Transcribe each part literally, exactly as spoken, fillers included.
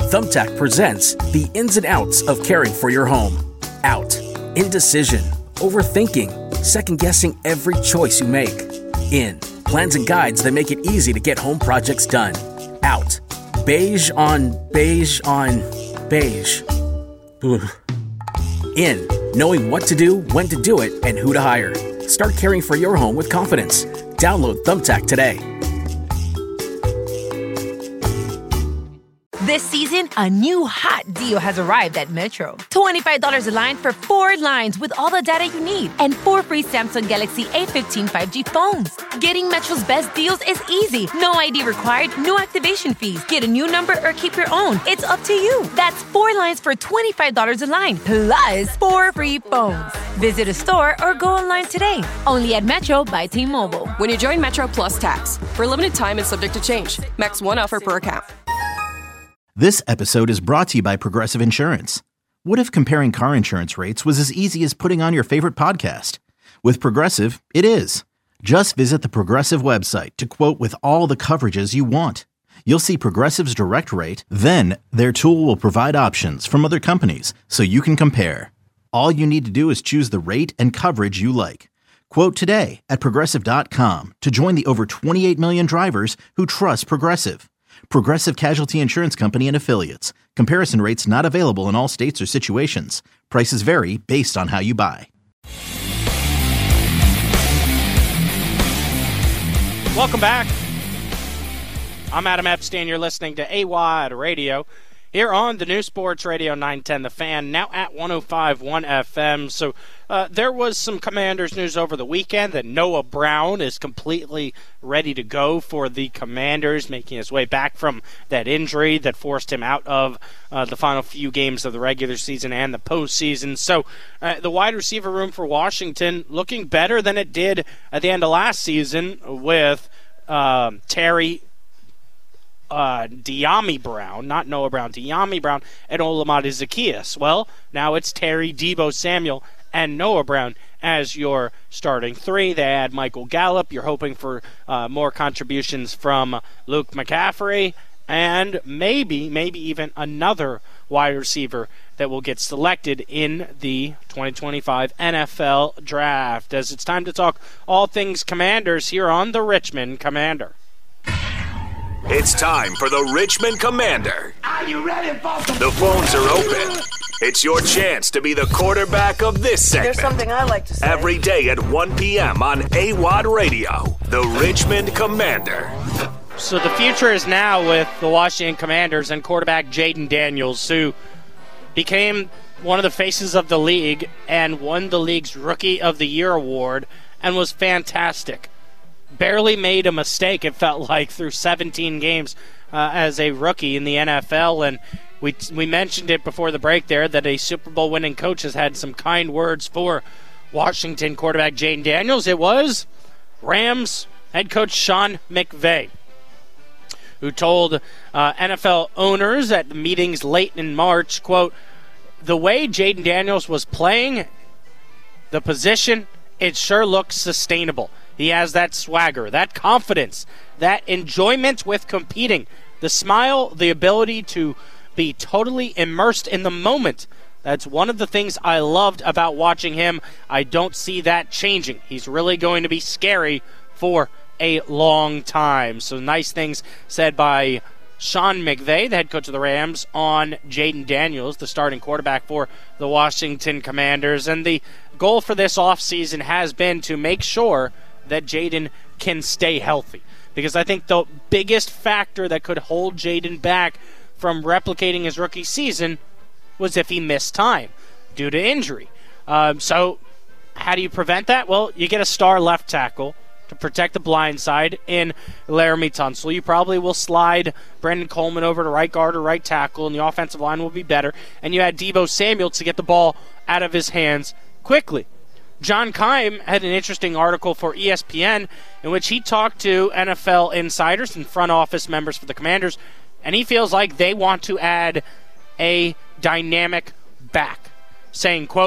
Thumbtack presents the ins and outs of caring for your home. Out. Indecision. Overthinking. Second-guessing every choice you make. In. Plans and guides that make it easy to get home projects done. Out. Beige on beige on beige. Ugh. In. Knowing what to do, when to do it, and who to hire. Start caring for your home with confidence. Download Thumbtack today. This season, a new hot deal has arrived at Metro. twenty-five dollars a line for four lines with all the data you need and four free Samsung Galaxy A fifteen five G phones. Getting Metro's best deals is easy. No I D required, no activation fees. Get a new number or keep your own. It's up to you. That's four lines for twenty-five dollars a line, plus four free phones. Visit a store or go online today. Only at Metro by T-Mobile. When you join Metro Plus Tax. For a limited time and subject to change. Max one offer per account. This episode is brought to you by Progressive Insurance. What if comparing car insurance rates was as easy as putting on your favorite podcast? With Progressive, it is. Just visit the Progressive website to quote with all the coverages you want. You'll see Progressive's direct rate, then their tool will provide options from other companies so you can compare. All you need to do is choose the rate and coverage you like. Quote today at Progressive dot com to join the over twenty-eight million drivers who trust Progressive. Progressive Casualty Insurance Company and Affiliates. Comparison rates not available in all states or situations. Prices vary based on how you buy. Welcome back. I'm Adam Epstein. You're listening to A W A D Radio here on the new Sports Radio nine ten The Fan, now at one oh five point one F M. So uh, there was some Commanders news over the weekend that Noah Brown is completely ready to go for the Commanders, making his way back from that injury that forced him out of uh, the final few games of the regular season and the postseason. So uh, the wide receiver room for Washington looking better than it did at the end of last season with um, Terry Uh, Dyami Brown, not Noah Brown, Dyami Brown, and Olamide Zaccheaus. Well, now it's Terry, Deebo Samuel, and Noah Brown as your starting three. They add Michael Gallup. You're hoping for uh, more contributions from Luke McCaffrey, and maybe, maybe even another wide receiver that will get selected in the twenty twenty-five N F L Draft. As it's time to talk all things Commanders here on the Richmond Commander. It's time for the Richmond Commander. Are you ready, folks? The phones are open. It's your chance to be the quarterback of this segment. There's something I like to say. Every day at one p.m. on A W A D Radio, the Richmond Commander. So the future is now with the Washington Commanders and quarterback Jayden Daniels, who became one of the faces of the league and won the league's Rookie of the Year award and was fantastic. Barely made a mistake, it felt like, through seventeen games uh, as a rookie in the N F L. And we we mentioned it before the break there that a Super Bowl winning coach has had some kind words for Washington quarterback Jayden Daniels. It was Rams head coach Sean McVay, who told uh, N F L owners at the meetings late in March, quote, "The way Jayden Daniels was playing the position, it sure looks sustainable. He has that swagger, that confidence, that enjoyment with competing, the smile, the ability to be totally immersed in the moment. That's one of the things I loved about watching him. I don't see that changing. He's really going to be scary for a long time." So nice things said by Sean McVay, the head coach of the Rams, on Jayden Daniels, the starting quarterback for the Washington Commanders. And the goal for this offseason has been to make sure that Jayden can stay healthy, because I think the biggest factor that could hold Jayden back from replicating his rookie season was if he missed time due to injury. Um, so how do you prevent that? Well, you get a star left tackle to protect the blind side in Laramie Tunsil. You probably will slide Brandon Coleman over to right guard or right tackle, and the offensive line will be better. And you add Deebo Samuel to get the ball out of his hands quickly. John Keim had an interesting article for E S P N in which he talked to N F L insiders and front office members for the Commanders, and he feels like they want to add a dynamic back, saying, quote,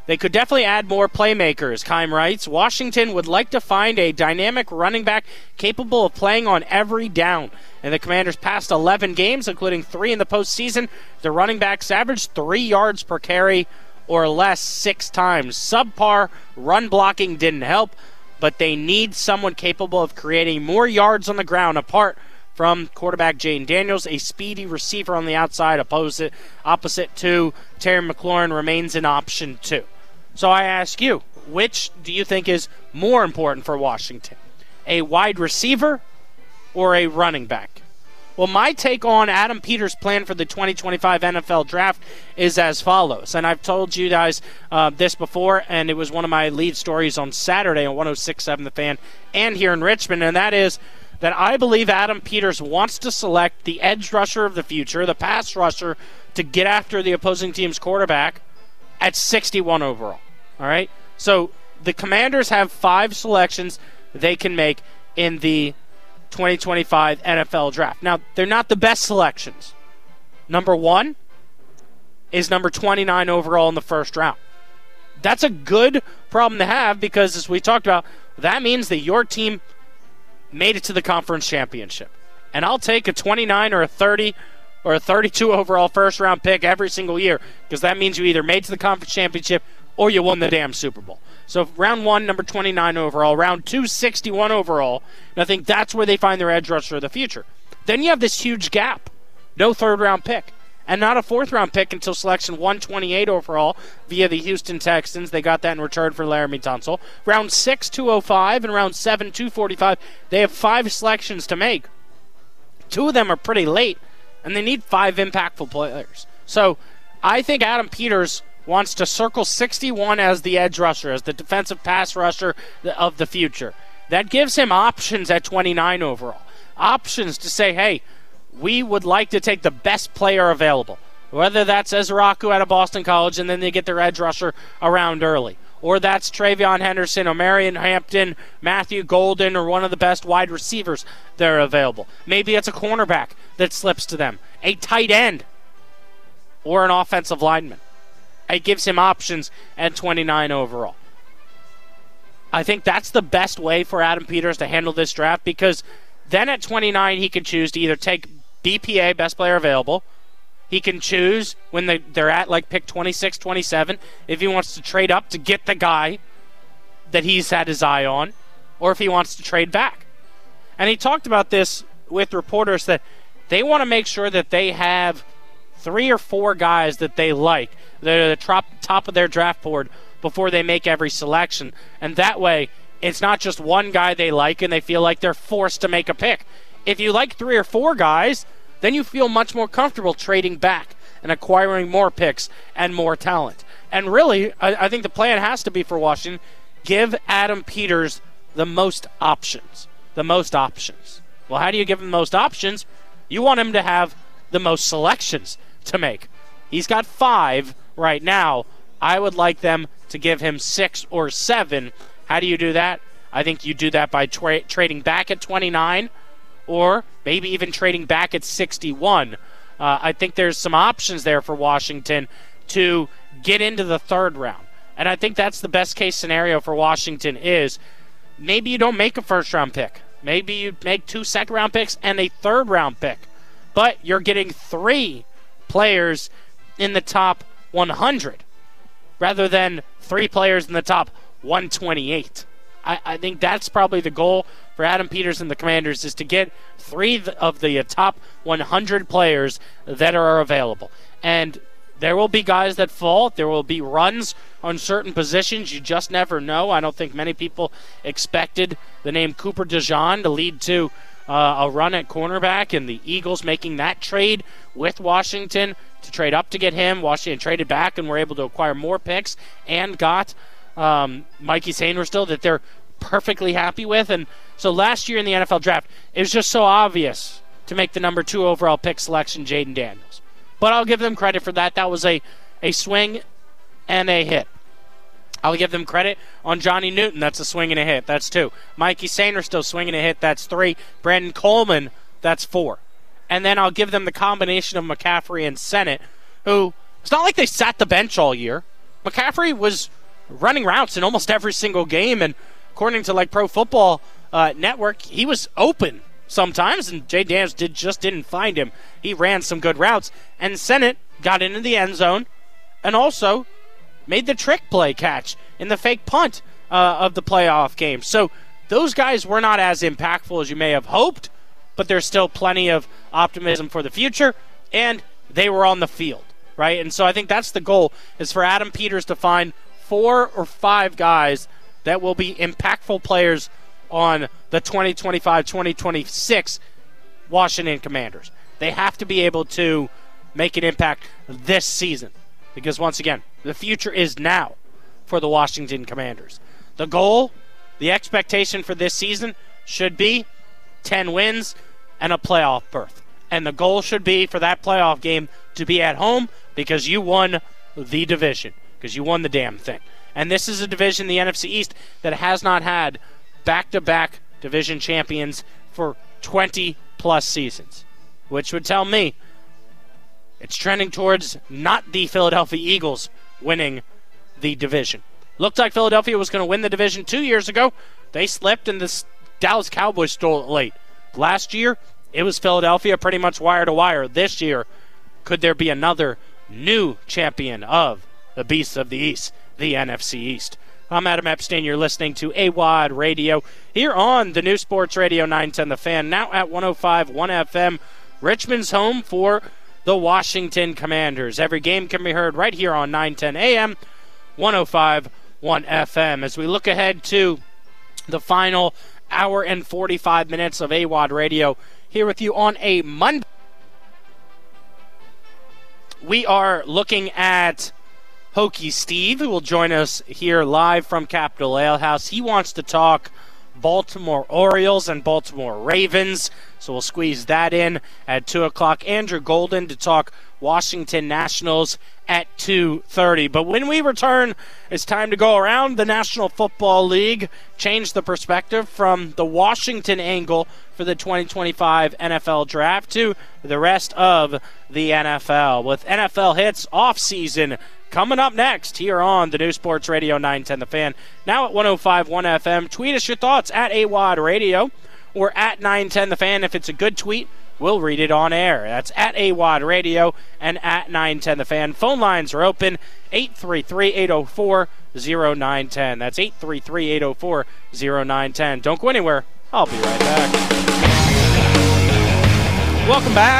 They could definitely add more playmakers, Keim writes. Washington would like to find a dynamic running back capable of playing on every down. In the Commanders' past eleven games, including three in the postseason, the running backs averaged three yards per carry or less six times. Subpar run blocking didn't help, but they need someone capable of creating more yards on the ground apart from quarterback Jayden Daniels. A speedy receiver on the outside opposite, opposite to Terry McLaurin remains an option too. So I ask you, which do you think is more important for Washington? A wide receiver or a running back? Well, my take on Adam Peters' plan for the twenty twenty-five N F L Draft is as follows. And I've told you guys uh, this before, and it was one of my lead stories on Saturday on one oh six point seven The Fan and here in Richmond, and that is that I believe Adam Peters wants to select the edge rusher of the future, the pass rusher, to get after the opposing team's quarterback at sixty-one overall. All right? So the Commanders have five selections they can make in the twenty twenty-five N F L Draft. Now, they're not the best selections. Number one is number twenty-nine overall in the first round. That's a good problem to have because, as we talked about, that means that your team made it to the conference championship. And I'll take a twenty-nine or a thirty or a thirty-two overall first round pick every single year because that means you either made it to the conference championship or you won the damn Super Bowl. So round one, number twenty-nine overall. Round two, sixty-one overall. And I think that's where they find their edge rusher of the future. Then you have this huge gap. No third-round pick. And not a fourth-round pick until selection one twenty-eight overall via the Houston Texans. They got that in return for Laramie Tunsil. Round six, two oh five, and round seven, two forty-five. They have five selections to make. Two of them are pretty late, and they need five impactful players. So I think Adam Peters wants to circle sixty-one as the edge rusher, as the defensive pass rusher of the future. That gives him options at twenty-nine overall. Options to say, hey, we would like to take the best player available. Whether that's Ezraku out of Boston College and then they get their edge rusher around early. Or that's Travion Henderson, O'Marion Hampton, Matthew Golden, or one of the best wide receivers that are available. Maybe it's a cornerback that slips to them. A tight end. Or an offensive lineman. It gives him options at twenty-nine overall. I think that's the best way for Adam Peters to handle this draft because then at twenty-nine he can choose to either take B P A, best player available. He can choose when they, they're at like pick twenty-six, twenty-seven if he wants to trade up to get the guy that he's had his eye on or if he wants to trade back. And he talked about this with reporters that they want to make sure that they have three or four guys that they like that are the top, top of their draft board before they make every selection. And that way, it's not just one guy they like and they feel like they're forced to make a pick. If you like three or four guys, then you feel much more comfortable trading back and acquiring more picks and more talent. And really, I, I think the plan has to be for Washington, give Adam Peters the most options. The most options. Well, how do you give him the most options? You want him to have the most selections to make. He's got five right now. I would like them to give him six or seven. How do you do that? I think you do that by tra- trading back at twenty-nine or maybe even trading back at sixty-one. Uh, I think there's some options there for Washington to get into the third round. And I think that's the best case scenario for Washington is maybe you don't make a first round pick. Maybe you make two second round picks and a third round pick. But you're getting three players in the top one hundred rather than three players in the top one twenty-eight. I, I think that's probably the goal for Adam Peters and the Commanders is to get three of the top one hundred players that are available. And there will be guys that fall. There will be runs on certain positions. You just never know. I don't think many people expected the name Cooper DeJean to lead to uh, a run at cornerback, and the Eagles making that trade with Washington to trade up to get him. Washington traded back and were able to acquire more picks and got um, Mikey Sainristil that they're perfectly happy with. And so last year in the N F L Draft, it was just so obvious to make the number two overall pick selection Jayden Daniels. But I'll give them credit for that. That was a, a swing and a hit. I'll give them credit on Johnny Newton. That's a swing and a hit. That's two. Mikey Sainristil swing and a hit. That's three. Brandon Coleman, that's four. And then I'll give them the combination of McCaffrey and Sennett, who, it's not like they sat the bench all year. McCaffrey was running routes in almost every single game, and according to like Pro Football uh, Network, he was open sometimes, and Jay Daniels did just didn't find him. He ran some good routes, and Sennett got into the end zone and also made the trick play catch in the fake punt uh, of the playoff game. So those guys were not as impactful as you may have hoped, but there's still plenty of optimism for the future, and they were on the field, right? And so I think that's the goal, is for Adam Peters to find four or five guys that will be impactful players on the twenty twenty-five twenty twenty-six Washington Commanders. They have to be able to make an impact this season, because once again, the future is now for the Washington Commanders. The goal, the expectation for this season should be ten wins and a playoff berth. And the goal should be for that playoff game to be at home, because you won the division, because you won the damn thing. And this is a division, the N F C East, that has not had back-to-back division champions for twenty-plus seasons, which would tell me it's trending towards not the Philadelphia Eagles winning the division. Looked like Philadelphia was going to win the division two years ago. They slipped, and the Dallas Cowboys stole it late. Last year, it was Philadelphia pretty much wire to wire. This year, could there be another new champion of the Beasts of the East, the N F C East? I'm Adam Epstein. You're listening to A W O D Radio here on the new Sports Radio nine ten The Fan, now at one oh five point one F M, Richmond's home for the Washington Commanders. Every game can be heard right here on nine ten A M, one oh five point one F M. As we look ahead to the final hour and forty-five minutes of A W O D Radio here with you on a Monday, we are looking at Hokie Steve, who will join us here live from Capitol Ale House. He wants to talk Baltimore Orioles and Baltimore Ravens, so we'll squeeze that in at two o'clock. Andrew Golden to talk Washington Nationals at two thirty. But when we return, it's time to go around the National Football League, change the perspective from the Washington angle for the twenty twenty-five N F L Draft to the rest of the N F L, with N F L hits off-season coming up next here on the new Sports Radio nine ten The Fan, now at one oh five point one F M. Tweet us your thoughts at A W O D Radio or at nine ten The Fan. If it's a good tweet, we'll read it on air. That's at A W O D Radio and at nine ten The Fan. Phone lines are open, eight three three, eight oh four, oh nine one oh. That's eight three three, eight oh four, oh nine one oh. Don't go anywhere. I'll be right back. Welcome back.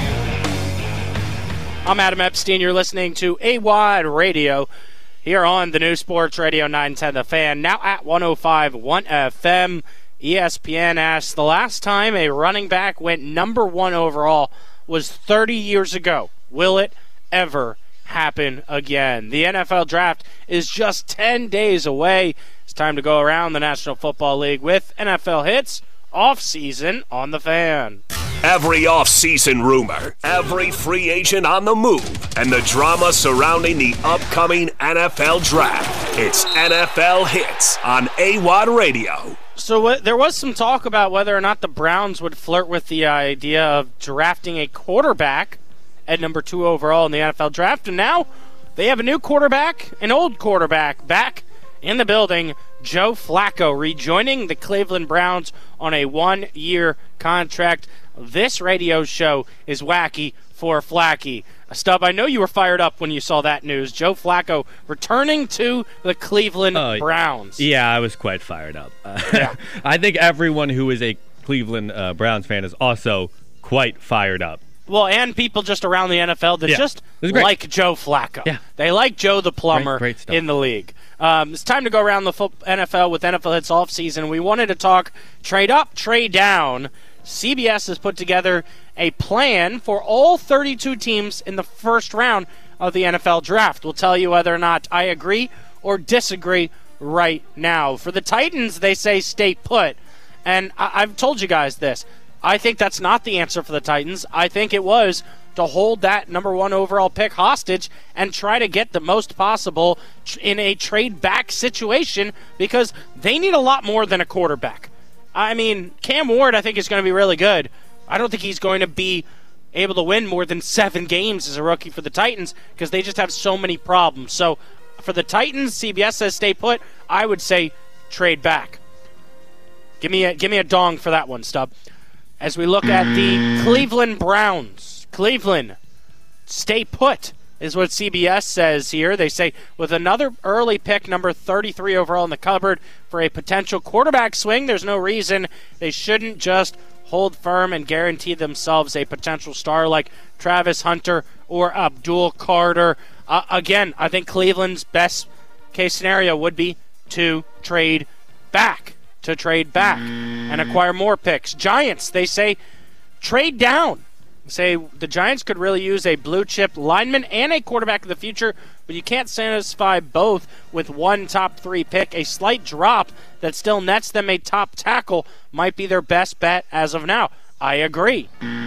I'm Adam Epstein. You're listening to A W O D Radio here on the new Sports Radio nine ten The Fan, now at one oh five point one F M. E S P N asks, the last time a running back went number one overall was thirty years ago. Will it ever happen again? The N F L Draft is just ten days away. It's time to go around the National Football League with N F L hits off-season on The Fan. Every off-season rumor, every free agent on the move, and the drama surrounding the upcoming N F L Draft. It's N F L Hits on A W O D Radio. So uh, there was some talk about whether or not the Browns would flirt with the idea of drafting a quarterback at number two overall in the N F L Draft, and now they have a new quarterback, an old quarterback, back in the building. Joe Flacco rejoining the Cleveland Browns on a one-year contract. This radio show is wacky for Flacky. Stub, I know you were fired up when you saw that news. Joe Flacco returning to the Cleveland uh, Browns. Yeah, I was quite fired up. Uh, yeah. I think everyone who is a Cleveland uh, Browns fan is also quite fired up. Well, and people just around the N F L that yeah. just like Joe Flacco. Yeah. They like Joe the Plumber great, great in the league. Um, it's time to go around the fo- N F L with N F L Hits offseason. We wanted to talk trade up, trade down. C B S has put together a plan for all thirty-two teams in the first round of the N F L Draft. We'll tell you whether or not I agree or disagree right now. For the Titans, they say stay put. And I- I've told you guys this. I think that's not the answer for the Titans. I think it was to hold that number one overall pick hostage and try to get the most possible in a trade-back situation, because they need a lot more than a quarterback. I mean, Cam Ward, I think, is going to be really good. I don't think he's going to be able to win more than seven games as a rookie for the Titans, because they just have so many problems. So For the Titans, C B S says stay put. I would say trade back. Give me a give me a dong for that one, Stub. As we look at the Cleveland Browns, Cleveland, stay put is what C B S says here. They say with another early pick, number thirty-three overall in the cupboard for a potential quarterback swing, there's no reason they shouldn't just hold firm and guarantee themselves a potential star like Travis Hunter or Abdul Carter. Uh, again, I think Cleveland's best case scenario would be to trade back, to trade back and acquire more picks. Giants, they say trade down. Say the Giants could really use a blue chip lineman and a quarterback of the future, but you can't satisfy both with one top three pick. A slight drop that still nets them a top tackle might be their best bet as of now. I agree.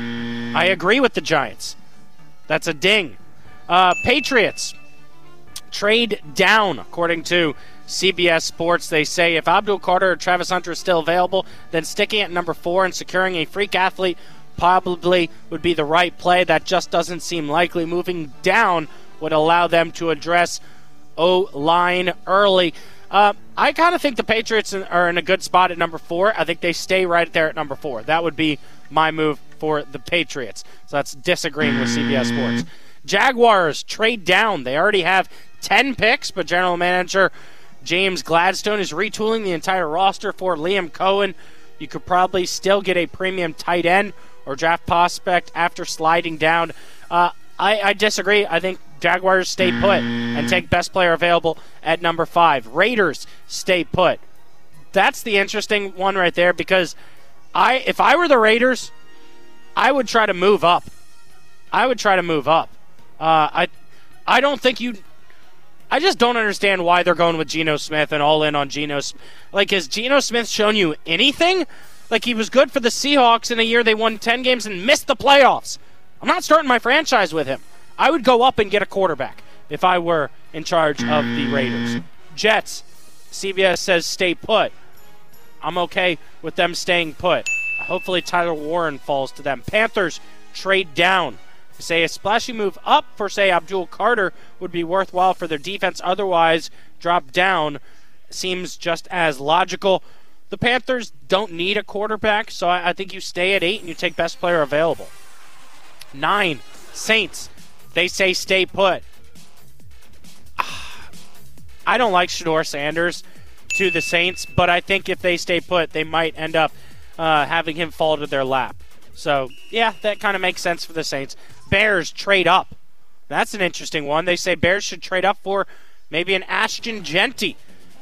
I agree with the Giants. That's a ding. Uh, Patriots, trade down, according to C B S Sports. They say if Abdul Carter or Travis Hunter is still available, then sticking at number four and securing a freak athlete probably would be the right play. That just doesn't seem likely. Moving down would allow them to address O-line early. Uh, I kind of think the Patriots are in a good spot at number four. I think they stay right there at number four. That would be my move for the Patriots. So that's disagreeing with C B S Sports. Jaguars, trade down. They already have ten picks, but general manager James Gladstone is retooling the entire roster for Liam Cohen. You could probably still get a premium tight end or draft prospect after sliding down. Uh, I, I disagree. I think Jaguars stay put and take best player available at number five. Raiders stay put. That's the interesting one right there because I, if I were the Raiders, I would try to move up. I would try to move up. Uh, I, I don't think you. I just don't understand why they're going with Geno Smith and all in on Geno. Like, has Geno Smith shown you anything? Like, he was good for the Seahawks in a year they won ten games and missed the playoffs. I'm not starting my franchise with him. I would go up and get a quarterback if I were in charge of the Raiders. Jets, C B S says stay put. I'm okay with them staying put. Hopefully Tyler Warren falls to them. Panthers, trade down. Say a splashy move up for, say, Abdul Carter would be worthwhile for their defense. Otherwise, drop down seems just as logical. The Panthers don't need a quarterback, so I, I think you stay at eight and you take best player available. Nine, Saints. They say stay put. I don't like Shedeur Sanders to the Saints, but I think if they stay put, they might end up uh, having him fall to their lap. So, yeah, that kind of makes sense for the Saints. Bears, trade up. That's an interesting one. They say Bears should trade up for maybe an Ashton Jeanty.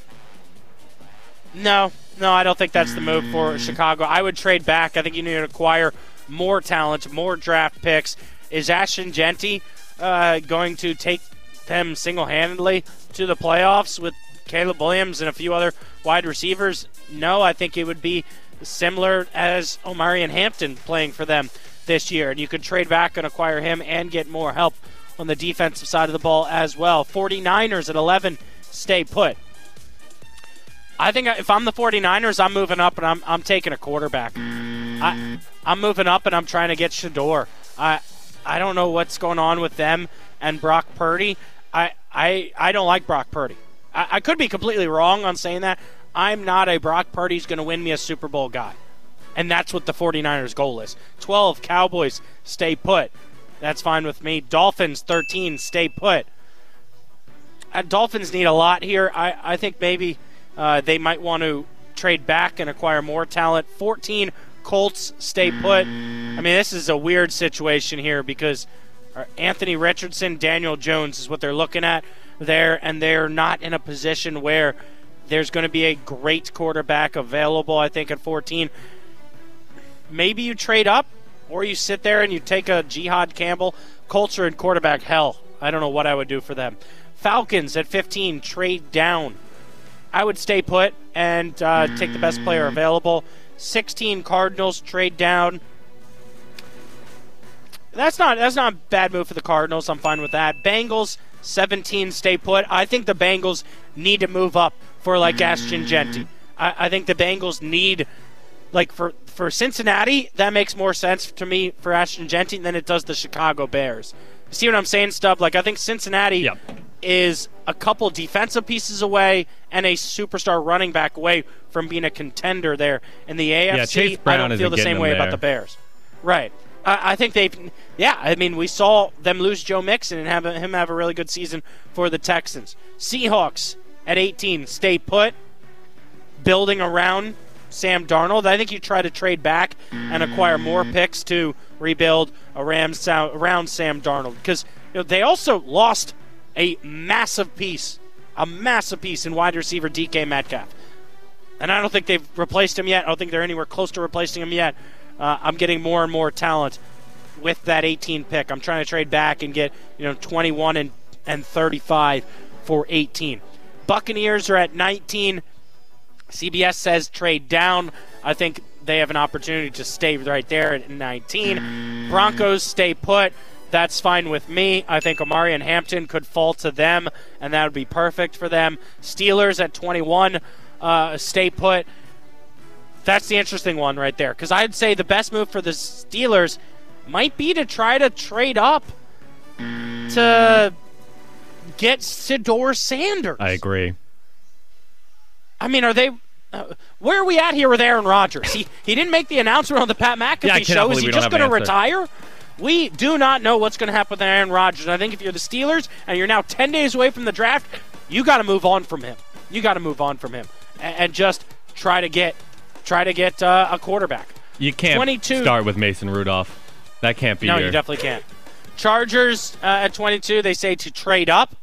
No, no, I don't think that's the move for Chicago. I would trade back. I think you need to acquire more talent, more draft picks. Is Ashton Jeanty uh, going to take them single-handedly to the playoffs with Caleb Williams and a few other wide receivers? No, I think it would be similar as Omarion Hampton playing for them this year. And you could trade back and acquire him and get more help on the defensive side of the ball as well. 49ers at eleven, stay put. I think if I'm the 49ers, I'm moving up and I'm I'm taking a quarterback. I, I'm moving up and I'm trying to get Shedeur. I I don't know what's going on with them and Brock Purdy. I I, I don't like Brock Purdy. I, I could be completely wrong on saying that. I'm not a Brock Purdy's going to win me a Super Bowl guy. And that's what the 49ers' goal is. twelve, Cowboys, stay put. That's fine with me. Dolphins, thirteen, stay put. Uh, Dolphins need a lot here. I, I think maybe uh, they might want to trade back and acquire more talent. fourteen, Colts, stay put. I mean, this is a weird situation here because Anthony Richardson, Daniel Jones is what they're looking at there, and they're not in a position where there's going to be a great quarterback available, I think, at fourteen. Maybe you trade up, or you sit there and you take a Jihad Campbell. Colts are in quarterback hell. I don't know what I would do for them. Falcons at fifteen, trade down. I would stay put and uh, take the best player available. sixteen, Cardinals, trade down. That's not that's not a bad move for the Cardinals. I'm fine with that. Bengals, seventeen, stay put. I think the Bengals need to move up for, like, Ashton Jeanty. I, I think the Bengals need, like, for, for Cincinnati, that makes more sense to me for Ashton Jeanty than it does the Chicago Bears. See what I'm saying, Stubb? Like, I think Cincinnati, yep. is a couple defensive pieces away and a superstar running back away from being a contender there in the A F C. Yeah, Chase Brown I don't feel the same way there. about the Bears. Right. I, I think they've, yeah, I mean, we saw them lose Joe Mixon and have a, him have a really good season for the Texans. Seahawks at eighteen, stay put, building around Sam Darnold. I think you try to trade back and acquire more picks to rebuild around Sam Darnold, because you know, they also lost a massive piece, a massive piece in wide receiver D K Metcalf. And I don't think they've replaced him yet. I don't think they're anywhere close to replacing him yet. Uh, I'm getting more and more talent with that eighteen pick. I'm trying to trade back and get, you know, twenty-one and, and thirty-five for eighteen. Buccaneers are at nineteen. C B S says trade down. I think they have an opportunity to stay right there at nineteen. Broncos stay put. That's fine with me. I think Omari and Hampton could fall to them, and that would be perfect for them. Steelers at twenty-one, uh, stay put. That's the interesting one right there, because I'd say the best move for the Steelers might be to try to trade up to get Shedeur Sanders. I agree. I mean, are they... Uh, where are we at here with Aaron Rodgers? He he didn't make the announcement on the Pat McAfee yeah, show. Is he just going to retire? Answer. We do not know what's going to happen with Aaron Rodgers. I think if you're the Steelers and you're now ten days away from the draft, you got to move on from him. You got to move on from him and, and just try to get try to get uh, a quarterback. You can't twenty-two start with Mason Rudolph. That can't be. No, your... you definitely can't. Chargers uh, at twenty-two. They say to trade up.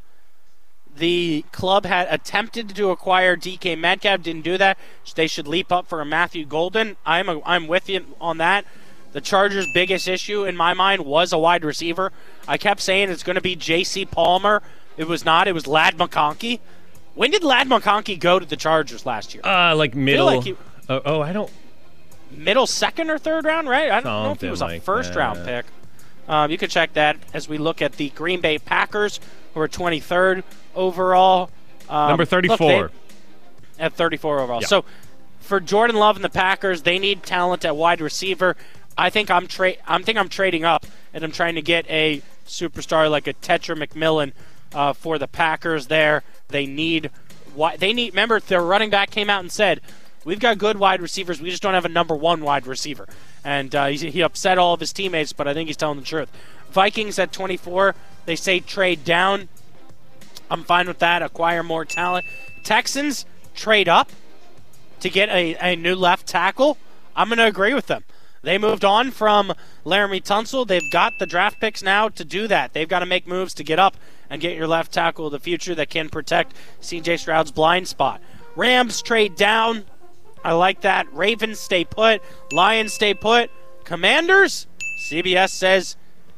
The club had attempted to acquire D K Metcalf, didn't do that. They should leap up for a Matthew Golden. I'm a, I'm with you on that. The Chargers' biggest issue in my mind was a wide receiver. I kept saying it's going to be J C Palmer. It was not. It was Ladd McConkey. When did Ladd McConkey go to the Chargers last year? Uh, like middle. Like he, oh, oh, I don't. Middle second or third round, right? I don't Something know if he was a like first that. round pick. Um, you can check that as we look at the Green Bay Packers, who are twenty-third overall. Um, Number thirty-four. Look, they, at thirty-four overall. Yeah. So for Jordan Love and the Packers, they need talent at wide receiver. I think I'm tra- I'm think I'm trading up, and I'm trying to get a superstar like a Tetra McMillan uh, for the Packers. There, they need. Why they need. Remember, their running back came out and said, "We've got good wide receivers. We just don't have a number one wide receiver." And uh, he, he upset all of his teammates, but I think he's telling the truth. Vikings at twenty-four. They say trade down. I'm fine with that. Acquire more talent. Texans trade up to get a, a new left tackle. I'm going to agree with them. They moved on from Laramie Tunsil. They've got the draft picks now to do that. They've got to make moves to get up and get your left tackle of the future that can protect C J Stroud's blind spot. Rams trade down. I like that. Ravens stay put. Lions stay put. Commanders, C B S says,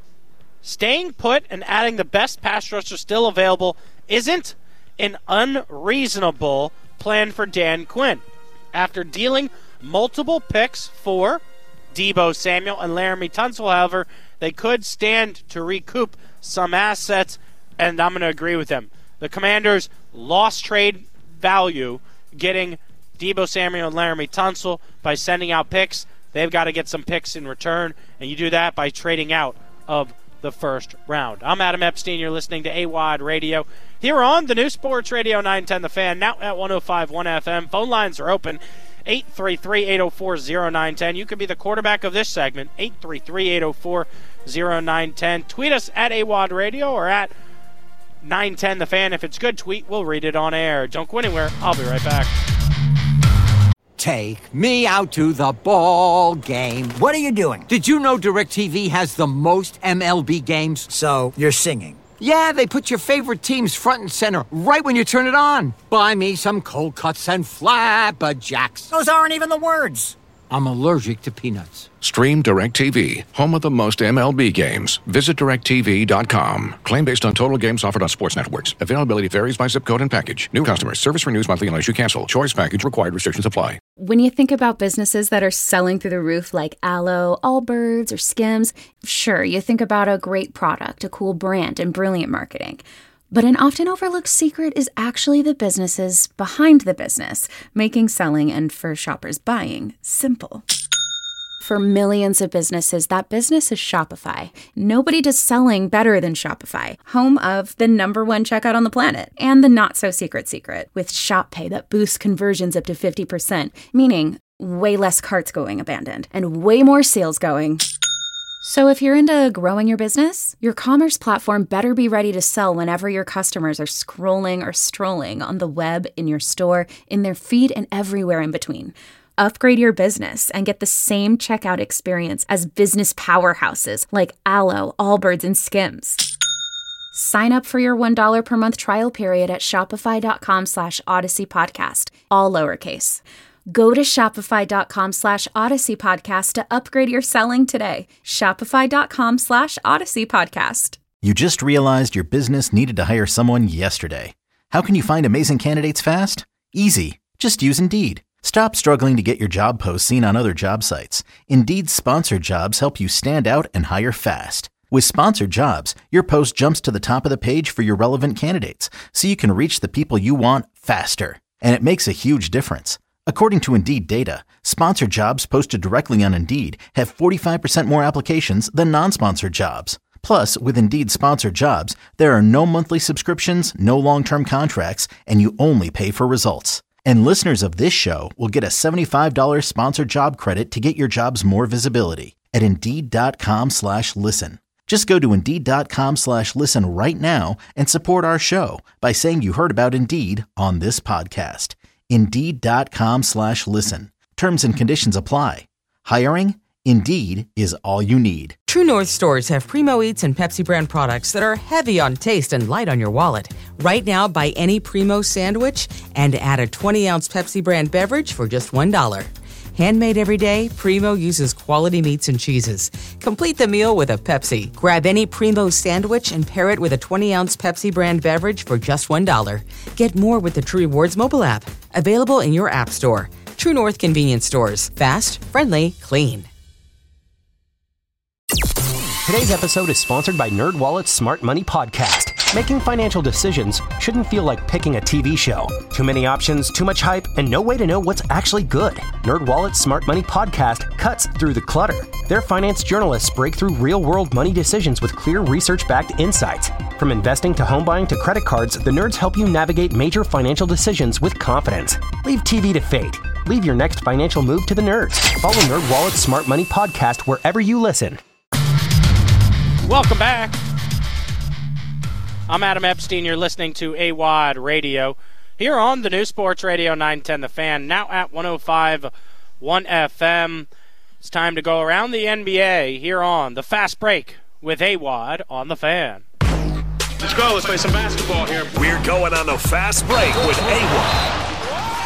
staying put and adding the best pass rusher still available isn't an unreasonable plan for Dan Quinn. After dealing multiple picks for Deebo Samuel and Laramie Tunsil, however, they could stand to recoup some assets, and I'm going to agree with them. The Commanders lost trade value getting Deebo Samuel and Laramie Tunsil by sending out picks. They've got to get some picks in return, and you do that by trading out of the first round. I'm Adam Epstein. You're listening to A W O D Radio here on the new Sports Radio nine ten The Fan, now at one oh five point one F M. Phone lines are open. eight three three, eight oh four, oh nine one oh. You can be the quarterback of this segment. eight three three, eight oh four, oh nine one oh. Tweet us at A W O D Radio or at nine ten The Fan. If it's good tweet, we'll read it on air. Don't go anywhere. I'll be right back. Take me out to the ball game. What are you doing? Did you know DirecTV has the most M L B games? So, you're singing. Yeah, they put your favorite teams front and center right when you turn it on. Buy me some cold cuts and flapjacks. Those aren't even the words. I'm allergic to peanuts. Stream DirecTV, home of the most M L B games. Visit direct T V dot com. Claim based on total games offered on sports networks. Availability varies by zip code and package. New customers. Service renews monthly unless you cancel. Choice package required. Restrictions apply. When you think about businesses that are selling through the roof like Aloe, Allbirds, or Skims, sure, you think about a great product, a cool brand, and brilliant marketing. But an often overlooked secret is actually the businesses behind the business, making selling and for shoppers buying simple. For millions of businesses, that business is Shopify. Nobody does selling better than Shopify, home of the number one checkout on the planet and the not-so-secret secret with Shop Pay that boosts conversions up to fifty percent, meaning way less carts going abandoned and way more sales going. So if you're into growing your business, your commerce platform better be ready to sell whenever your customers are scrolling or strolling on the web, in your store, in their feed, and everywhere in between. Upgrade your business and get the same checkout experience as business powerhouses like Alo, Allbirds, and Skims. Sign up for your one dollar per month trial period at shopify.com slash Odyssey Podcast, all lowercase. Go to shopify.com slash Odyssey Podcast to upgrade your selling today. Shopify.com slash Odyssey Podcast. You just realized your business needed to hire someone yesterday. How can you find amazing candidates fast? Easy. Just use Indeed. Stop struggling to get your job posts seen on other job sites. Indeed's sponsored jobs help you stand out and hire fast. With sponsored jobs, your post jumps to the top of the page for your relevant candidates, so you can reach the people you want faster. And it makes a huge difference. According to Indeed data, sponsored jobs posted directly on Indeed have forty-five percent more applications than non-sponsored jobs. Plus, with Indeed sponsored jobs, there are no monthly subscriptions, no long-term contracts, and you only pay for results. And listeners of this show will get a seventy-five dollars sponsored job credit to get your jobs more visibility at Indeed.com slash listen. Just go to Indeed.com slash listen right now and support our show by saying you heard about Indeed on this podcast. Indeed.com slash listen. Terms and conditions apply. Hiring? Indeed is all you need. True North stores have Primo Eats and Pepsi brand products that are heavy on taste and light on your wallet. Right now, buy any Primo sandwich and add a twenty ounce Pepsi brand beverage for just one dollar. Handmade every day, Primo uses quality meats and cheeses. Complete the meal with a Pepsi. Grab any Primo sandwich and pair it with a twenty ounce Pepsi brand beverage for just one dollar. Get more with the True Rewards mobile app. Available in your app store. True North convenience stores. Fast, friendly, clean. Today's episode is sponsored by NerdWallet's Smart Money Podcast. Making financial decisions shouldn't feel like picking a T V show. Too many options, too much hype, and no way to know what's actually good. NerdWallet's Smart Money Podcast cuts through the clutter. Their finance journalists break through real-world money decisions with clear research-backed insights. From investing to home buying to credit cards, the nerds help you navigate major financial decisions with confidence. Leave T V to fate. Leave your next financial move to the nerds. Follow NerdWallet's Smart Money Podcast wherever you listen. Welcome back. I'm Adam Epstein. You're listening to A W A D Radio here on the new Sports Radio nine ten The Fan, now at one oh five point one F M. It's time to go around the N B A here on the Fast Break with A W A D on The Fan. Let's go. Let's play some basketball here. We're going on the Fast Break with A W A D.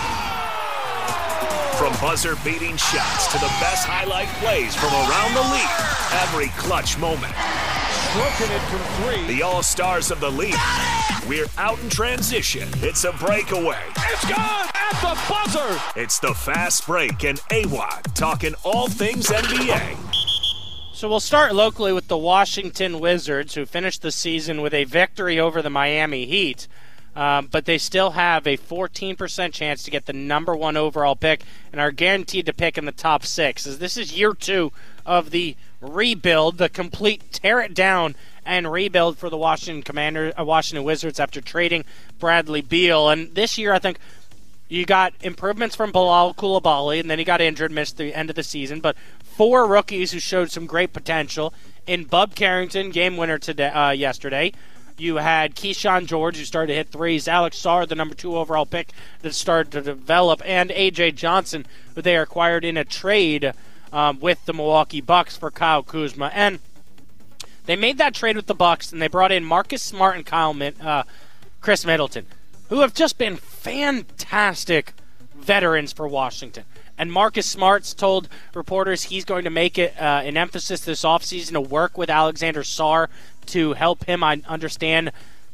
From buzzer-beating shots to the best highlight plays from around the league, every clutch moment. Broken it from three. The all-stars of the league. We're out in transition. It's a breakaway. It's good at the buzzer. It's the Fast Break and A W A D talking all things N B A. So we'll start locally with the Washington Wizards, who finished the season with a victory over the Miami Heat. Um, but they still have a fourteen percent chance to get the number one overall pick and are guaranteed to pick in the top six. As this is year two of the rebuild, the complete tear it down and rebuild for the Washington Commander, uh, Washington Wizards after trading Bradley Beal. And this year, I think you got improvements from Bilal Coulibaly, and then he got injured, missed the end of the season. But four rookies who showed some great potential in Bub Carrington, game winner today, uh, yesterday. You had Keyshawn George, who started to hit threes. Alex Sarr, the number two overall pick that started to develop. And A J Johnson, who they acquired in a trade um, with the Milwaukee Bucks for Kyle Kuzma. And they made that trade with the Bucks, and they brought in Marcus Smart and Kyle Min- uh, Chris Middleton, who have just been fantastic veterans for Washington. And Marcus Smart's told reporters he's going to make it uh, an emphasis this offseason to work with Alexander Sarr to help him understand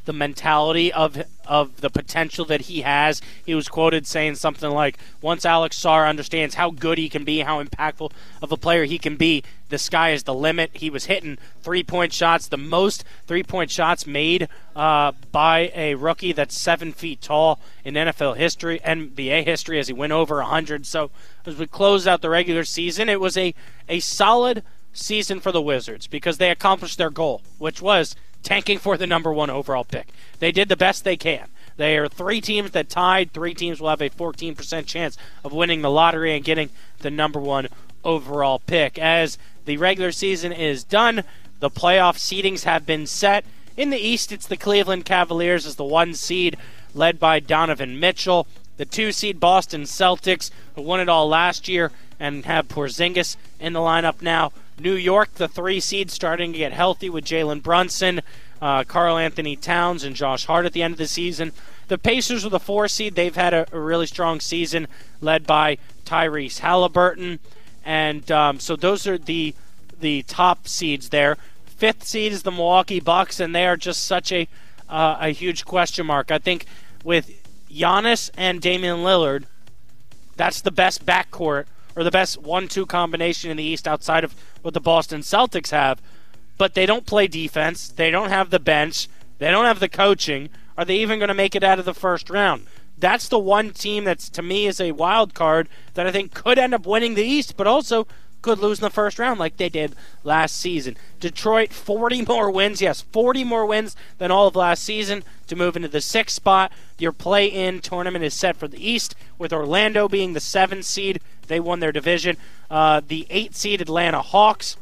the mentality of of the potential that he has. He was quoted saying something like, once Alex Sarr understands how good he can be, how impactful of a player he can be, the sky is the limit. He was hitting three-point shots, the most three-point shots made uh, by a rookie that's seven feet tall in N F L history, N B A history, as he went over one hundred. So as we closed out the regular season, it was a, a solid season for the Wizards because they accomplished their goal, which was tanking for the number one overall pick. They did the best they can. They are three teams that tied. Three teams will have a fourteen percent chance of winning the lottery and getting the number one overall pick. As the regular season is done, the playoff seedings have been set. In the East, it's the Cleveland Cavaliers as the one seed, led by Donovan Mitchell. The two seed Boston Celtics, who won it all last year and have Porzingis in the lineup now. New York, the three seed, starting to get healthy with Jalen Brunson, uh, Karl Anthony Towns, and Josh Hart at the end of the season. The Pacers are the four seed. They've had a, a really strong season, led by Tyrese Halliburton. And um, so those are the the top seeds there. Fifth seed is the Milwaukee Bucks, and they are just such a uh, a huge question mark. I think with Giannis and Damian Lillard, that's the best backcourt or the best one two combination in the East outside of what the Boston Celtics have. But they don't play defense. They don't have the bench. They don't have the coaching. Are they even going to make it out of the first round? That's the one team that's, to me, is a wild card that I think could end up winning the East, but also could lose in the first round like they did last season. Detroit, forty more wins. Yes, forty more wins than all of last season to move into the sixth spot. Your play-in tournament is set for the East, with Orlando being the seventh seed. They won their division. Uh, the eight seed Atlanta Hawks,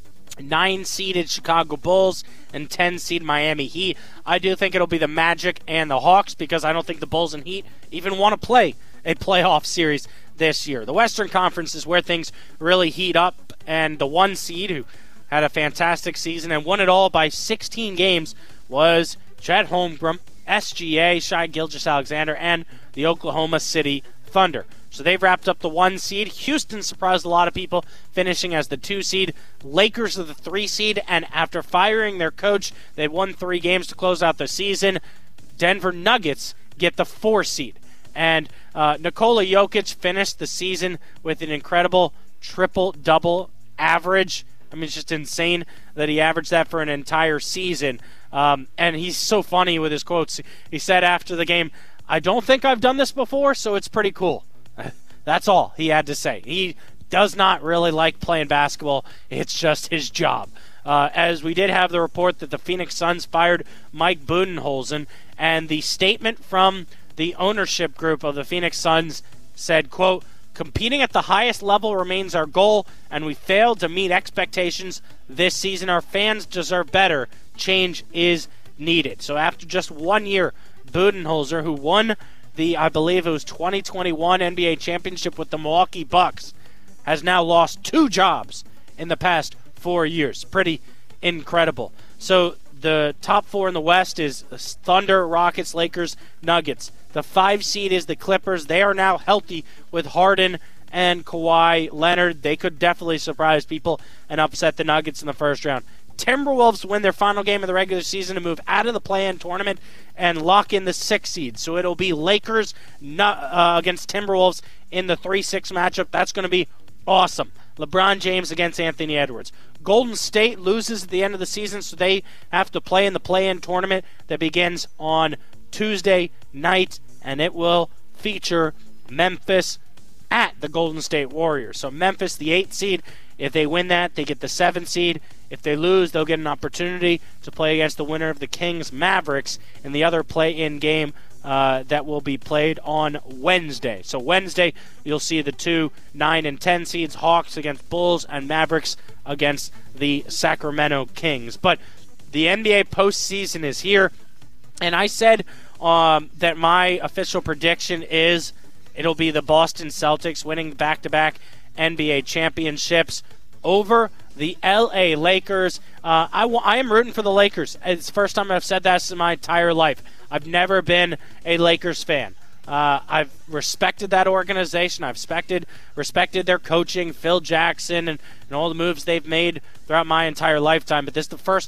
nine-seeded Chicago Bulls, and ten-seed Miami Heat. I do think it'll be the Magic and the Hawks because I don't think the Bulls and Heat even want to play a playoff series this year. The Western Conference is where things really heat up, and the one seed who had a fantastic season and won it all by sixteen games was Chet Holmgren, S G A, Shai Gilgeous-Alexander, and the Oklahoma City Thunder. So they've wrapped up the one seed. Houston surprised a lot of people, finishing as the two seed. Lakers are the three seed, and after firing their coach, they won three games to close out the season. Denver Nuggets get the four seed. And uh, Nikola Jokic finished the season with an incredible triple-double average. I mean, it's just insane that he averaged that for an entire season. Um, and he's so funny with his quotes. He said after the game, "I don't think I've done this before, so it's pretty cool." That's all he had to say. He does not really like playing basketball. It's just his job. Uh, as we did have the report that the Phoenix Suns fired Mike Budenholzer, and the statement from the ownership group of the Phoenix Suns said, quote, "Competing at the highest level remains our goal, and we failed to meet expectations this season. Our fans deserve better. Change is needed." So after just one year, Budenholzer, who won the, I believe it was twenty twenty-one N B A championship with the Milwaukee Bucks, has now lost two jobs in the past four years. Pretty incredible. So the top four in the West is Thunder, Rockets, Lakers, Nuggets. The five seed is the Clippers. They are now healthy with Harden and Kawhi Leonard. They could definitely surprise people and upset the Nuggets in the first round. Timberwolves win their final game of the regular season to move out of the play-in tournament and lock in the sixth seed. So it'll be Lakers uh, against Timberwolves in the three six matchup. That's going to be awesome. LeBron James against Anthony Edwards. Golden State loses at the end of the season, so they have to play in the play-in tournament that begins on Tuesday night, and it will feature Memphis at the Golden State Warriors. So Memphis, the eighth seed, if they win that, they get the seventh seed. If they lose, they'll get an opportunity to play against the winner of the Kings Mavericks in the other play-in game uh, that will be played on Wednesday. So Wednesday, you'll see the two nine and ten seeds, Hawks against Bulls and Mavericks against the Sacramento Kings. But the N B A postseason is here, and I said um, that my official prediction is it'll be the Boston Celtics winning back-to-back N B A championships over the L A Lakers. Uh, I, w- I am rooting for the Lakers. It's the first time I've said that in my entire life. I've never been a Lakers fan. Uh, I've respected that organization. I've respected, respected their coaching, Phil Jackson, and, and all the moves they've made throughout my entire lifetime. But this is the first time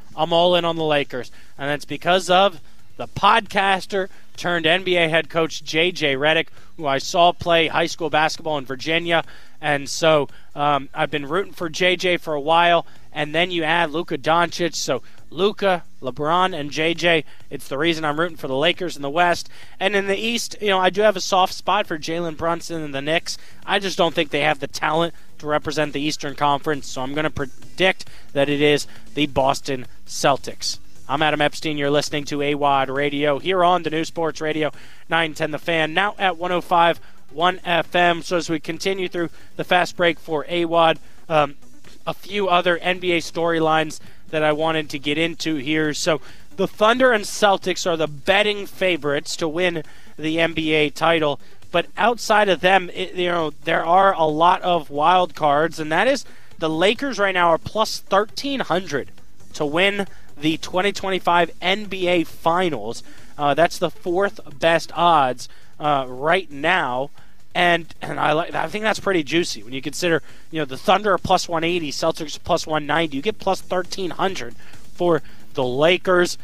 I'm all in on the Lakers. And that's because of the podcaster turned N B A head coach J J Redick, who I saw play high school basketball in Virginia. And so um, I've been rooting for J J for a while. And then you add Luka Doncic. So Luka, LeBron, and J J, it's the reason I'm rooting for the Lakers in the West. And in the East, you know, I do have a soft spot for Jalen Brunson and the Knicks. I just don't think they have the talent to represent the Eastern Conference. So I'm going to predict that it is the Boston Celtics. I'm Adam Epstein. You're listening to A W O D Radio here on the New Sports Radio nine ten The Fan, now at one oh five point one F M. So as we continue through the fast break for A W O D, um, a few other N B A storylines that I wanted to get into here. So the Thunder and Celtics are the betting favorites to win the N B A title. But outside of them, it, you know, there are a lot of wild cards, and that is the Lakers right now are plus thirteen hundred to win the twenty twenty-five N B A Finals. Uh, that's the fourth best odds uh, right now, and and I like. I think that's pretty juicy when you consider, you know, the Thunder are plus one eighty, Celtics are plus one ninety. You get plus thirteen hundred for the Lakers.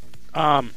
Um,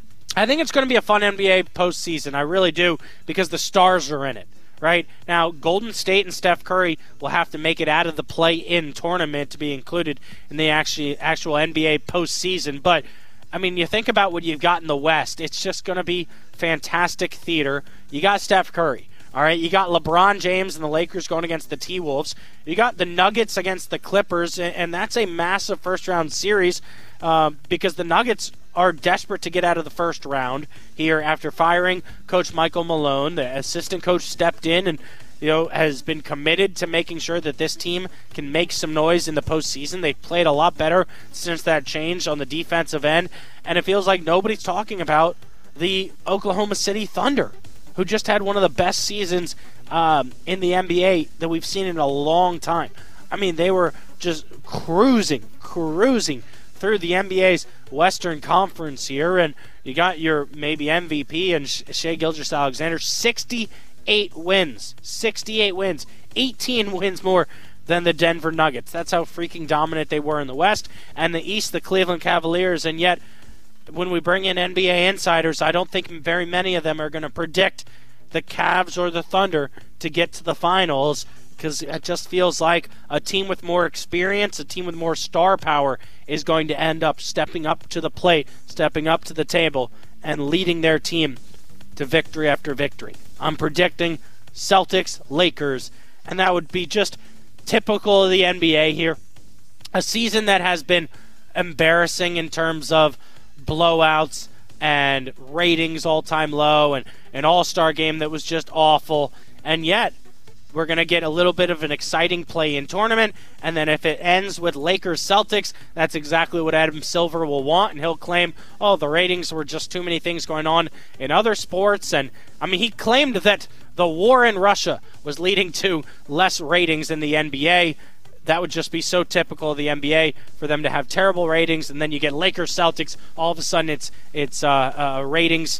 I think it's going to be a fun N B A postseason. I really do, because the stars are in it. Right now, Golden State and Steph Curry will have to make it out of the play-in tournament to be included in the actually, actual N B A postseason. But, I mean, you think about what you've got in the West. It's just going to be fantastic theater. You got Steph Curry. All right, you got LeBron James and the Lakers going against the T-Wolves. You got the Nuggets against the Clippers, and that's a massive first-round series uh, because the Nuggets are desperate to get out of the first round here after firing Coach Michael Malone. The assistant coach stepped in and, you know, has been committed to making sure that this team can make some noise in the postseason. They've played a lot better since that change on the defensive end, and it feels like nobody's talking about the Oklahoma City Thunder, who just had one of the best seasons um, in the N B A that we've seen in a long time. I mean, they were just cruising, cruising through the N B A's Western Conference here, and you got your maybe M V P and Shai Gilgeous-Alexander, sixty-eight wins, sixty-eight wins, eighteen wins more than the Denver Nuggets. That's how freaking dominant they were in the West. And the East, the Cleveland Cavaliers, and yet when we bring in N B A insiders, I don't think very many of them are going to predict the Cavs or the Thunder to get to the finals, because it just feels like a team with more experience, a team with more star power is going to end up stepping up to the plate, stepping up to the table, and leading their team to victory after victory. I'm predicting Celtics, Lakers, and that would be just typical of the N B A here. A season that has been embarrassing in terms of blowouts and ratings all-time low, and an all-star game that was just awful, and yet we're going to get a little bit of an exciting play-in tournament, and then if it ends with Lakers-Celtics, that's exactly what Adam Silver will want, and he'll claim, oh, the ratings were just too many things going on in other sports. And, I mean, he claimed that the war in Russia was leading to less ratings in the N B A. That would just be so typical of the N B A for them to have terrible ratings, and then you get Lakers-Celtics, all of a sudden it's, it's uh, a ratings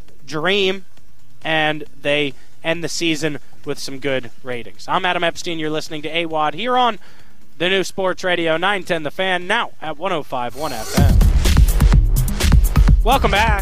dream, and they end the season with some good ratings. I'm Adam Epstein. You're listening to A W O D here on the New Sports Radio nine ten The Fan, now at one oh five point one F M. Welcome back.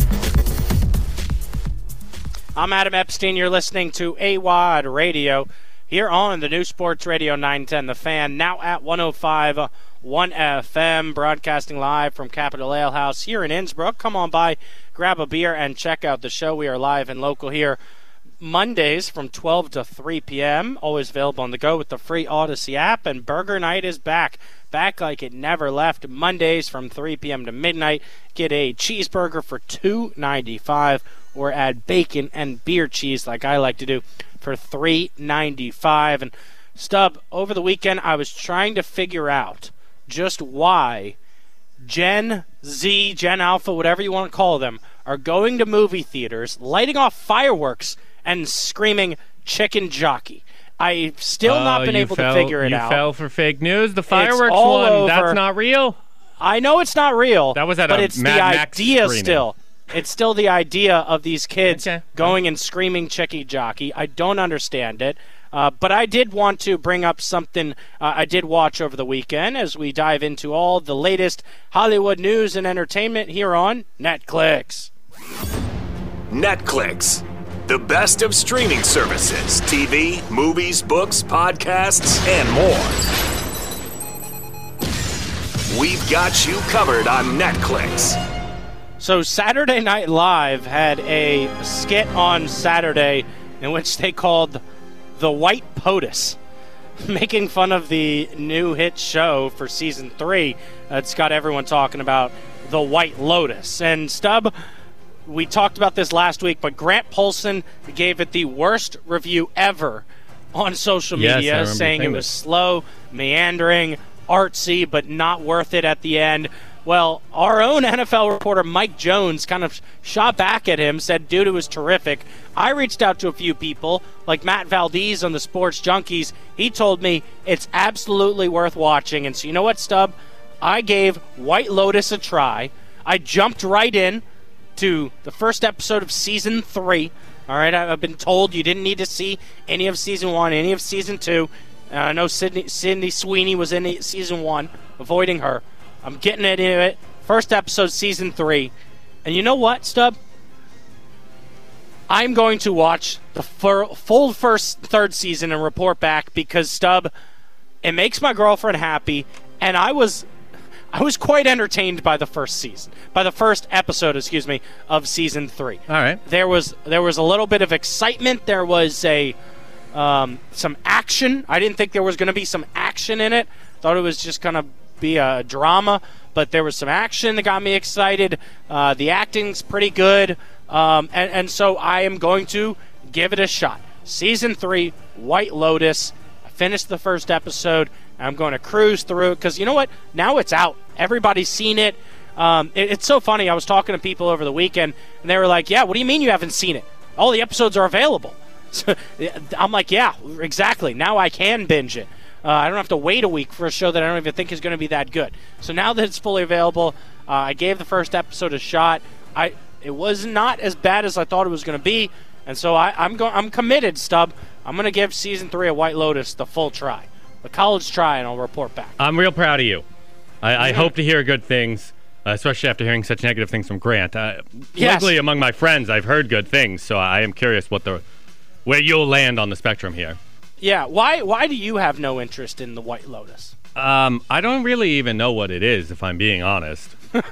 I'm Adam Epstein. You're listening to A W O D Radio here on the New Sports Radio nine ten The Fan, now at one oh five point one F M, broadcasting live from Capital Ale House here in Innsbruck. Come on by, grab a beer, and check out the show. We are live and local here Mondays from twelve to three p.m. Always available on the go with the free Odyssey app. And Burger Night is back. Back like it never left. Mondays from three p.m. to midnight. Get a cheeseburger for two dollars and ninety-five cents or add bacon and beer cheese like I like to do for three dollars and ninety-five cents. And Stub, over the weekend I was trying to figure out just why Gen Z, Gen Alpha, whatever you want to call them, are going to movie theaters, lighting off fireworks, and screaming chicken jockey. I've still uh, not been able fell, to figure it you out. You fell for fake news. The fireworks all one, over. That's not real. I know it's not real. That was at but a it's Mad the Max idea screening. still. It's still the idea of these kids okay. going and screaming chicken jockey. I don't understand it. Uh, but I did want to bring up something uh, I did watch over the weekend as we dive into all the latest Hollywood news and entertainment here on Netflix. Netflix, the best of streaming services, T V, movies, books, podcasts, and more. We've got you covered on Netflix. So Saturday Night Live had a skit on Saturday in which they called The White POTUS, making fun of the new hit show for season three. Uh, it's got everyone talking about The White Lotus. And Stub, we talked about this last week, but Grant Polson gave it the worst review ever on social Yes, I media, remember saying it saying was this. slow, meandering, artsy, but not worth it at the end. Well, our own N F L reporter Mike Jones kind of shot back at him, said, dude, it was terrific. I reached out to a few people, like Matt Valdez on the Sports Junkies. He told me it's absolutely worth watching. And so you know what, Stub? I gave White Lotus a try. I jumped right in to the first episode of season three. All right, I've been told you didn't need to see any of season one, any of season two. Uh, I know Sydney, Sydney Sweeney was in season one, avoiding her. I'm getting into it. First episode, season three. And you know what, Stub? I'm going to watch the fir- full first third season and report back because, Stub, it makes my girlfriend happy. And I was I was quite entertained by the first season, by the first episode, excuse me, of season three. All right. There was there was a little bit of excitement. There was a um, some action. I didn't think there was going to be some action in it. Thought it was just going to be a drama, but there was some action that got me excited. Uh, the acting's pretty good, um, and, and so I am going to give it a shot. Season three, White Lotus. I finished the first episode. I'm going to cruise through it because you know what? Now it's out. Everybody's seen it. Um, it. It's so funny. I was talking to people over the weekend, and they were like, yeah, what do you mean you haven't seen it? All the episodes are available. So, I'm like, yeah, exactly. Now I can binge it. Uh, I don't have to wait a week for a show that I don't even think is going to be that good. So now that it's fully available, uh, I gave the first episode a shot. I It was not as bad as I thought it was going to be, and so I, I'm go- I'm committed, Stub. I'm going to give season three of White Lotus the full try, the college try, and I'll report back. I'm real proud of you. I, I Mm-hmm. hope to hear good things, uh, especially after hearing such negative things from Grant. Uh, Yes. Luckily, among my friends, I've heard good things, so I am curious what the where you'll land on the spectrum here. Yeah, why why do you have no interest in the White Lotus? Um, I don't really even know what it is, if I'm being honest.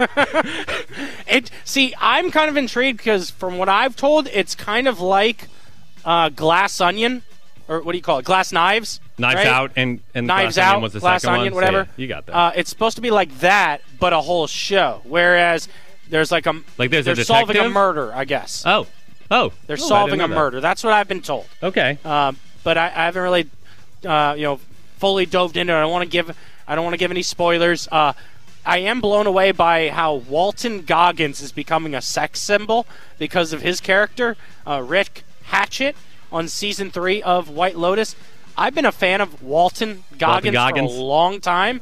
It see, I'm kind of intrigued because from what I've told, it's kind of like uh, Glass Onion, or what do you call it? Glass Knives. Knives right? Out and, and Knives Glass Out Onion was the Glass second Onion, one. So, whatever. yeah, you got that. Uh, it's supposed to be like that, but a whole show. Whereas there's like a Like there's a they're solving a detective? murder, I guess. oh, oh, They're Oh, I solving didn't a know that. murder. That's what I've been told. Okay. Um, but I, I haven't really, uh, you know, fully dove into it. I don't want to give. I don't want to give any spoilers. Uh, I am blown away by how Walton Goggins is becoming a sex symbol because of his character, uh, Rick Hatchett, on season three of White Lotus. I've been a fan of Walton Goggins, Goggins. for a long time.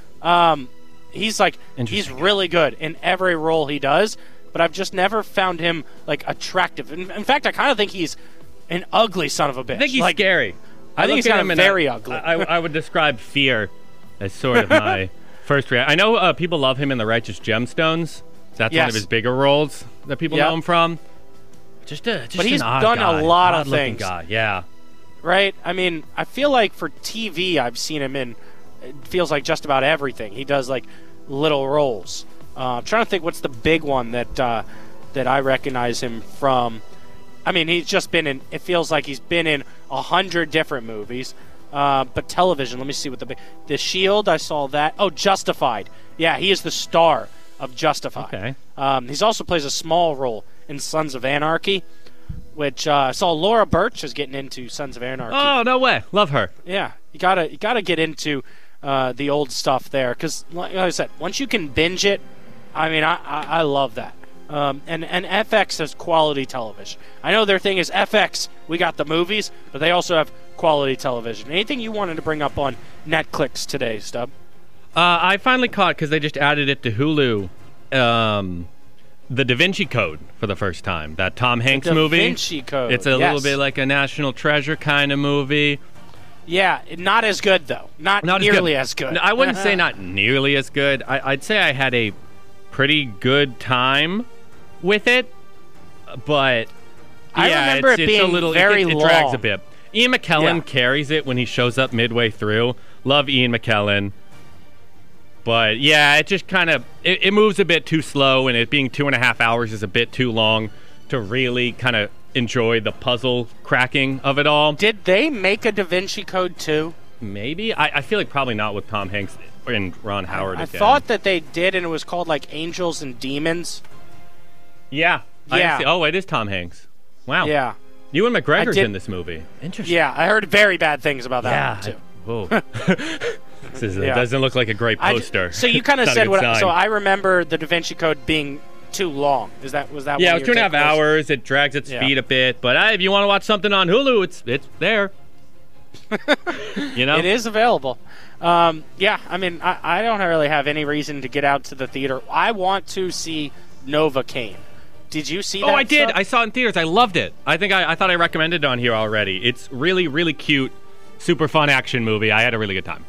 Um, he's like he's Interesting. really good in every role he does, but I've just never found him like attractive. In, in fact, I kind of think he's an ugly son of a bitch. I think he's like, scary. I think look he's at kind him of and very I, ugly. I, I would describe Fear as sort of my first reaction. I know uh, people love him in The Righteous Gemstones. That's one Yes. of his bigger roles that people Yep. know him from. Just, a, just But he's an odd done a guy. lot of Odd-looking things. Guy. Yeah. Right? I mean, I feel like for T V, I've seen him in, it feels like just about everything. He does, like, little roles. Uh, I'm trying to think what's the big one that uh, that I recognize him from. I mean, he's just been in, it feels like he's been in a hundred different movies. Uh, but television, let me see what the big, The Shield, I saw that. Oh, Justified. Yeah, he is the star of Justified. Okay. Um, he's also plays a small role in Sons of Anarchy, which uh, I saw Laura Birch is getting into Sons of Anarchy. Oh, no way. Love her. Yeah, you gotta you gotta get into uh, the old stuff there because, like I said, once you can binge it, I mean, I I, I love that. Um, and and F X has quality television. I know their thing is F X. We got the movies, but they also have quality television. Anything you wanted to bring up on Netflix today, Stub? Uh, I finally caught, because they just added it to Hulu, um, The Da Vinci Code for the first time. That Tom Hanks Da movie. Da Vinci Code. It's a yes. little bit like a National Treasure kind of movie. Yeah, not as good, though. Not, not nearly as good. As good. I wouldn't say not nearly as good. I, I'd say I had a pretty good time with it, but I yeah, remember it's, it it's being a little, very it, it, long. it drags a bit. Ian McKellen Yeah. carries it when he shows up midway through. Love Ian McKellen. But yeah, it just kind of, it, it moves a bit too slow, and it being two and a half hours is a bit too long to really kind of enjoy the puzzle cracking of it all. Did they make a Da Vinci Code too? Maybe. I, I feel like probably not with Tom Hanks and Ron Howard I again. thought that they did, and it was called like Angels and Demons. Yeah. I Yeah. see. Oh, it is Tom Hanks. Wow. Yeah. Ewan McGregor's did- in this movie. Interesting. Yeah, I heard very bad things about that Yeah. one too. Whoa. This is, Yeah. It doesn't look like a great I ju- poster. so you kind of It's not a said good what? sign. So I remember the Da Vinci Code being too long. Is that was that? Yeah, it one was two of and a your half takeaways? hours. It drags its Yeah. feet a bit, but uh, if you want to watch something on Hulu, it's it's there. You know, It is available. Um, yeah, I mean, I, I don't really have any reason to get out to the theater. I want to see Novocaine. Did you see Oh, that? I did. stuff? I saw it in theaters. I loved it. I think I, I thought I recommended it on here already. It's really, really cute, super fun action movie. I had a really good time.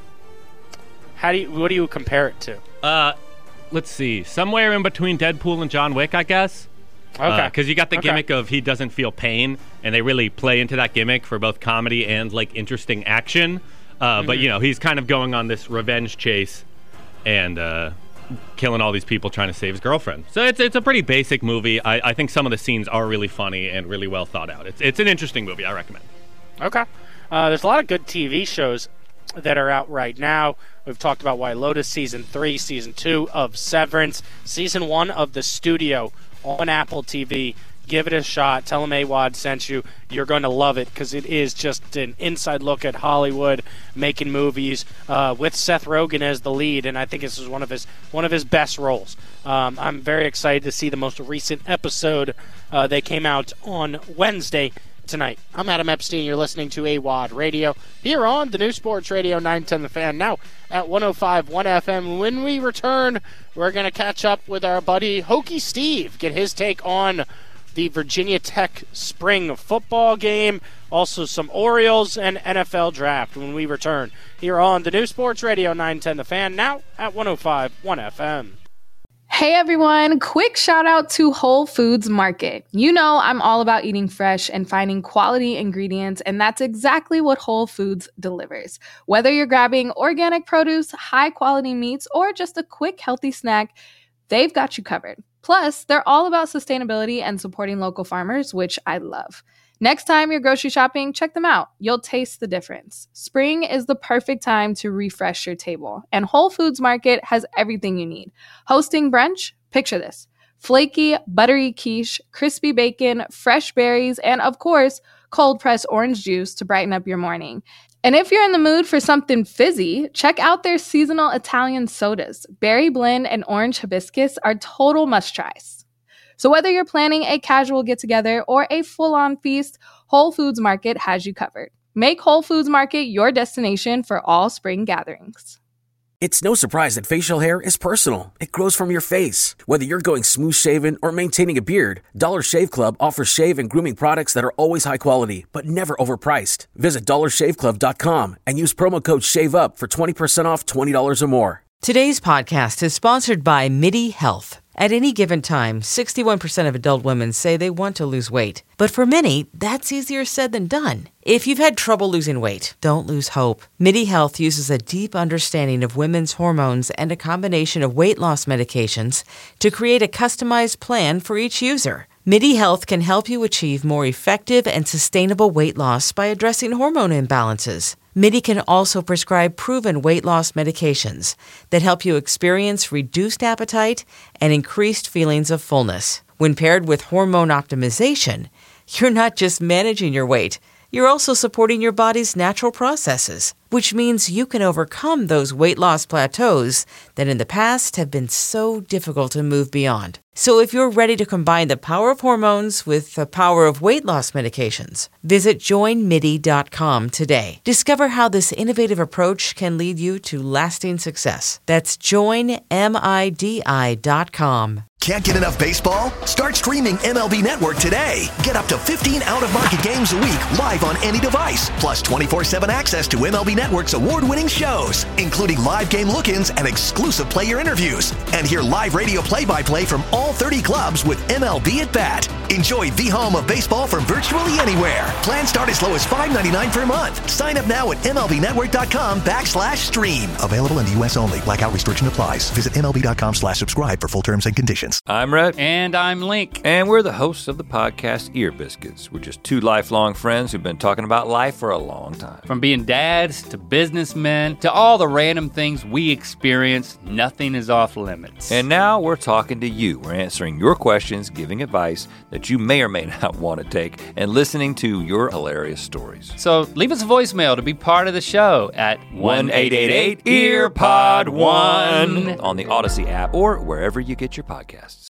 How do you? What do you compare it to? Uh, let's see. Somewhere in between Deadpool and John Wick, I guess. Okay. Because you got the Okay. gimmick of he doesn't feel pain, and they really play into that gimmick for both comedy and like interesting action. Uh, But Mhm. you know, he's kind of going on this revenge chase and uh, killing all these people trying to save his girlfriend. So it's it's a pretty basic movie. I, I think some of the scenes are really funny and really well thought out. It's it's an interesting movie. I recommend. Okay. Uh, there's a lot of good T V shows that are out right now. We've talked about White Lotus season three, season two of Severance, season one of The Studio on Apple T V. Give it a shot. Tell them A W O D sent you. You're going to love it because it is just an inside look at Hollywood making movies uh, with Seth Rogen as the lead, and I think this is one of his one of his best roles. Um, I'm very excited to see the most recent episode. Uh, they came out on Wednesday tonight. I'm Adam Epstein. You're listening to A W O D Radio here on the new Sports Radio nine ten The Fan, now at one oh five point one F M. When we return, we're going to catch up with our buddy Hokie Steve, get his take on the Virginia Tech spring football game, also some Orioles and N F L draft when we return here on the new Sports Radio nine ten The Fan, now at one oh five point one F M. Hey everyone, quick shout out to Whole Foods Market. You know I'm all about eating fresh and finding quality ingredients, and that's exactly what Whole Foods delivers. Whether you're grabbing organic produce, high quality meats, or just a quick healthy snack, they've got you covered. Plus, they're all about sustainability and supporting local farmers, which I love. Next time you're grocery shopping, check them out. You'll taste the difference. Spring is the perfect time to refresh your table, and Whole Foods Market has everything you need. Hosting brunch? Picture this. Flaky, buttery quiche, crispy bacon, fresh berries, and of course, cold-pressed orange juice to brighten up your morning. And if you're in the mood for something fizzy, check out their seasonal Italian sodas. Berry blend and orange hibiscus are total must-tries. So whether you're planning a casual get-together or a full-on feast, Whole Foods Market has you covered. Make Whole Foods Market your destination for all spring gatherings. It's no surprise that facial hair is personal. It grows from your face. Whether you're going smooth shaven or maintaining a beard, Dollar Shave Club offers shave and grooming products that are always high quality, but never overpriced. Visit dollar shave club dot com and use promo code SHAVEUP for twenty percent off twenty dollars or more. Today's podcast is sponsored by MIDI Health. At any given time, sixty-one percent of adult women say they want to lose weight. But for many, that's easier said than done. If you've had trouble losing weight, don't lose hope. MIDI Health uses a deep understanding of women's hormones and a combination of weight loss medications to create a customized plan for each user. MIDI Health can help you achieve more effective and sustainable weight loss by addressing hormone imbalances. MIDI can also prescribe proven weight loss medications that help you experience reduced appetite and increased feelings of fullness. When paired with hormone optimization, you're not just managing your weight, you're also supporting your body's natural processes, which means you can overcome those weight loss plateaus that in the past have been so difficult to move beyond. So if you're ready to combine the power of hormones with the power of weight loss medications, visit join midi dot com today. Discover how this innovative approach can lead you to lasting success. That's join midi dot com. Can't get enough baseball? Start streaming M L B Network today. Get up to fifteen out-of-market games a week live on any device, plus twenty-four seven access to M L B Network's award-winning shows, including live game look-ins and exclusive player interviews. And hear live radio play-by-play from all thirty clubs with M L B at Bat. Enjoy the home of baseball from virtually anywhere. Plans start as low as five ninety-nine per month. Sign up now at MLBnetwork.com backslash stream. Available in the U S only. Blackout restriction applies. Visit MLB.com slash subscribe for full terms and conditions. I'm Rhett. And I'm Link. And we're the hosts of the podcast Ear Biscuits. We're just two lifelong friends who've been talking about life for a long time. From being dads to businessmen to all the random things we experience, nothing is off limits. And now we're talking to you. We're answering your questions, giving advice that you may or may not want to take, and listening to your hilarious stories. So leave us a voicemail to be part of the show at one eight eight eight, E A R P O D one on the Odyssey app or wherever you get your podcasts.